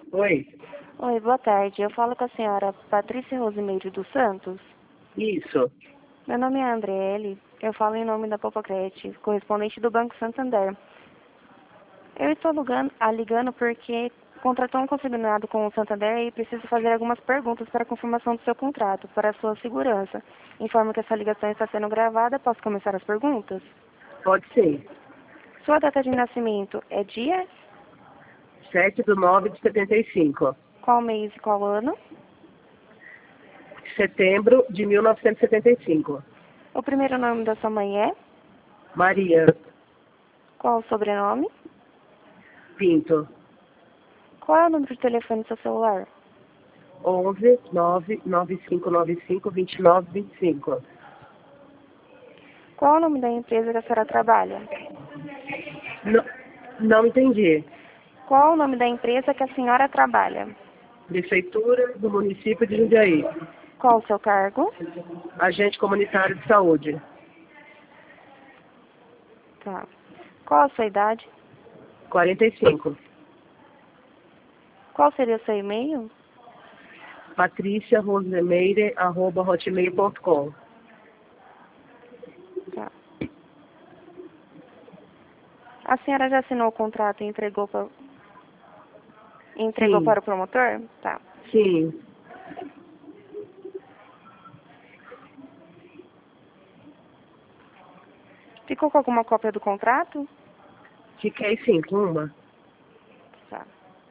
Oi, Oi, boa tarde. Eu falo com a senhora Patrícia Rosimeire dos Santos. isso. Meu nome é Andriele. Eu falo em nome da Popocrete, correspondente do Banco Santander. Eu estou ligando porque contratou um consignado com o Santander e preciso fazer algumas perguntas para a confirmação do seu contrato, para a sua segurança. Informo que essa ligação está sendo gravada. Posso começar as perguntas? Pode ser. Sua data de nascimento é dia? 7/9/75. Qual mês e qual ano? Setembro de 1975. O primeiro nome da sua mãe é? Maria Qual o sobrenome? Pinto. Qual é o número de telefone do seu celular? 11 99595 2925. Qual é o nome da empresa que a senhora trabalha? Não, não entendi. Qual é o nome da empresa que a senhora trabalha? Prefeitura do município de Jundiaí. Qual o seu cargo? Agente comunitário de saúde. Tá. Qual a sua idade? 45. Qual seria o seu e-mail? patriciarosemeire@hotmail.com. Tá. A senhora já assinou o contrato e entregou Sim, para o promotor? Tá. sim. Ficou com alguma cópia do contrato? Fiquei sim, com uma. Tá.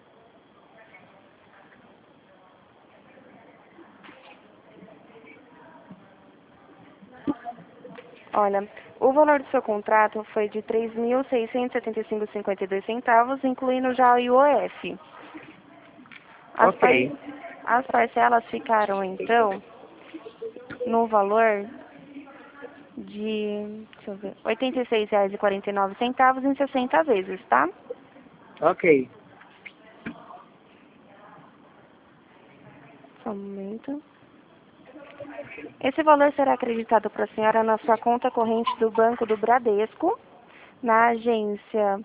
Olha, o valor do seu contrato foi de R$ 3.675,52, incluindo já o IOF. Ok. As parcelas ficaram, então, no valor de, deixa eu ver, R$ 86,49 em 60 vezes, tá? Ok. Só um momento. Esse valor será acreditado para a senhora na sua conta corrente do Banco do Bradesco, na agência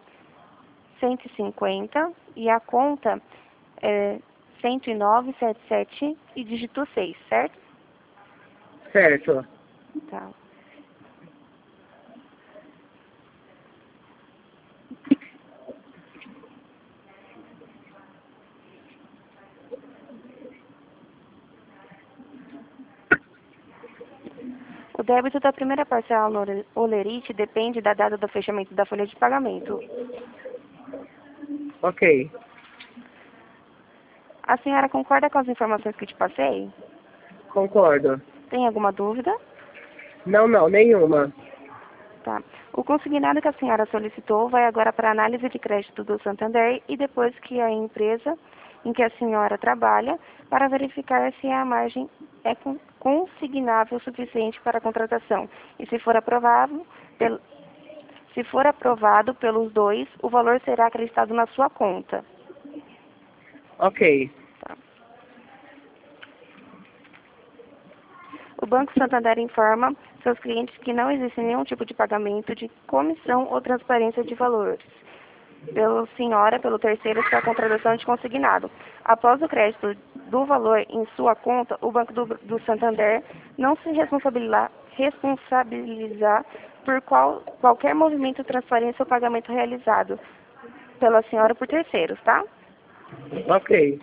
150, e a conta é 10977 e dígito 6, certo? Certo. Tá. O débito da primeira parcela no Olerite depende da data do fechamento da folha de pagamento. Ok. A senhora concorda com as informações que te passei? Concordo. Tem alguma dúvida? Não, nenhuma. Tá. O consignado que a senhora solicitou vai agora para a análise de crédito do Santander e depois que a empresa em que a senhora trabalha para verificar se a margem é consignável o suficiente para a contratação. E se for aprovado pelos dois, o valor será acreditado na sua conta. Ok. Tá. O Banco Santander informa seus clientes que não existe nenhum tipo de pagamento de comissão ou transferência de valores pelo terceiro para a contratação de consignado. Após o crédito do valor em sua conta, o Banco do Santander não se responsabilizar por qualquer movimento, transferência ou pagamento realizado pela senhora por terceiros, tá? Ok.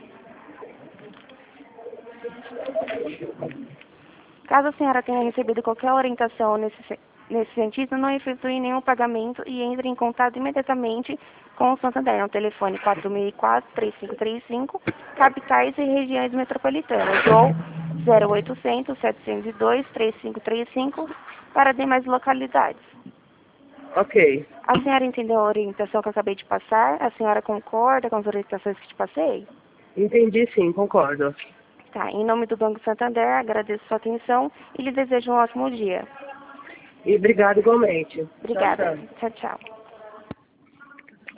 Caso a senhora tenha recebido qualquer orientação nesse sentido, não efetue nenhum pagamento e entre em contato imediatamente com o Santander no telefone 4004-3535, capitais e regiões metropolitanas, ou 0800-702-3535 para demais localidades. Ok. A senhora entendeu a orientação que eu acabei de passar? A senhora concorda com as orientações que te passei? Entendi sim, concordo. Tá, em nome do Banco Santander, agradeço sua atenção e lhe desejo um ótimo dia. E obrigado igualmente. Tchau, Obrigada. tchau. Tchau, tchau.